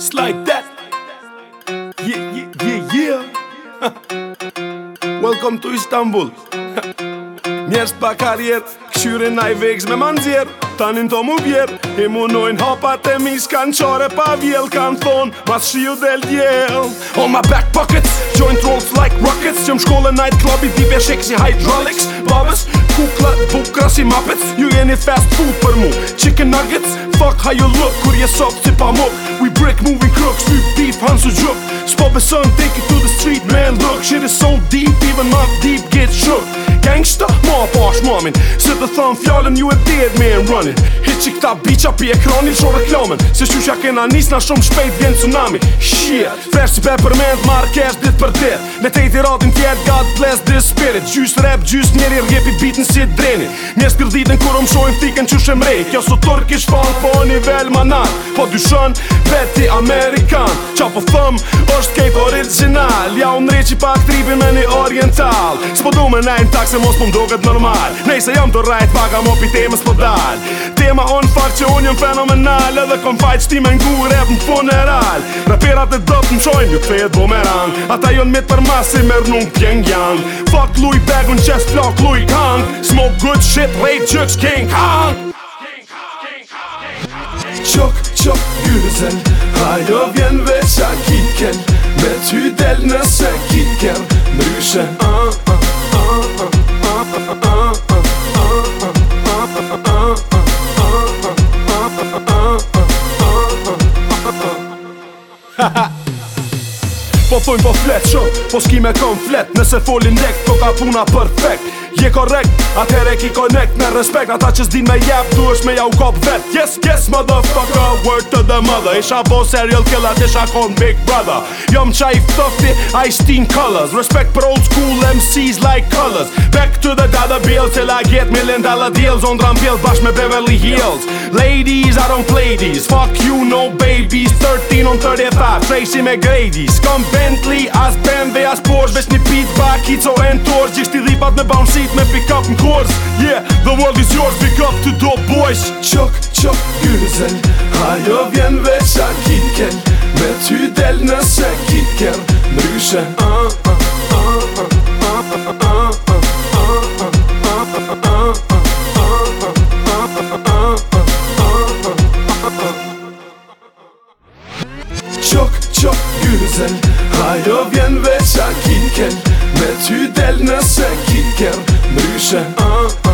It's like that. Yeah. Welcome to Istanbul. Njerëz pa karrier, këshyrin na I vegs me manzjer. Tanin to mu vjer, I munojnë hapat e mi s'kan qare pa vjell. Kan thon, mas shiu del djel. On my back pockets, joint rolls like rockets. Qëm shkolle night club I dibe shake si hydraulics. Babes, kukla, bukra si muppets. Ju jeni fast food për mu, chicken nuggets. Fuck how you look, kur je soft si pa muk. We brick moving crooks, ty beef, hansu gjuk. S'po beson, take it to the street, man, look. Shit is so deep, even not deep get shook. Gangsta, ma pash mamin. Se të thëm fjallën ju e dead man running. Hit që këta biqa pi ekranin sho reklamen. Se shusha kena nis na shumë shpejt vjen tsunami. Shit, fresh si peppermint, marrë cash dit për dit. Me tejti radin tjet, God bless this spirit. Gjys rap, gjys njeri rgepi bitin si dreni. Njerës kërditën kur shojnë thiken që shemrej. Kjo so turkish fan po nivel manar. Po dyshon, veti Amerikan. Qa po thëm, është kejt original. Ja unë reqi pak tripin me një oriental. S'po du me nejnë tak se mos po mdoget normal. Nej se jam të rajt paga mo pi temës po dal. Tema on fakt që unë jem fenomenal. Edhe kom fajt shtime n'gu rap në funeral. Raperat e dëp m'shojnë ju kthejet bumerang. Ata jon mit për masi merr nuk Pyongyang. Fuck Louis bag unë chest flock Louis Kong. Smoke good shit, rape jukes King Kong. Qok, gyzen, ajo vjen veç a kiken. Me ty del nëse kiker Mryshe Po thojnë po flet shumë, po s'ki me konflet. Nëse folin lekt, po ka puna perfekt. Je korrekt, atëhere ki connect me respekt. Ata që s'din me jep, du është me ja u kop vet. Yes, motherfucker, word to the mother. Isha bo serial killer, t'isha kon big brother. Jom qaj fëfti, Ice-Teen colors. Respect për old school MCs like colors. Back to the dollar bill till I get $1 million deals. On drum bill bash me Beverly Hills. Ladies, I don't play these. Fuck you, no babies. 13 on 35, Tracy McGrady. S'kom Bentley, as BMW, as Porsche. Vesh një pit bak, Kico and Torch. Gjisht I dhipat me bounce me pick up në kors. Yeah, the world is yours, pick up to dope boys. Qok, gyzen, ajo vjen veç a kiken. Me ty del nëse kiker Mryshe Qok, gyzen, ajo vjen veç a kiken. Me ty del nëse kiker Mryshe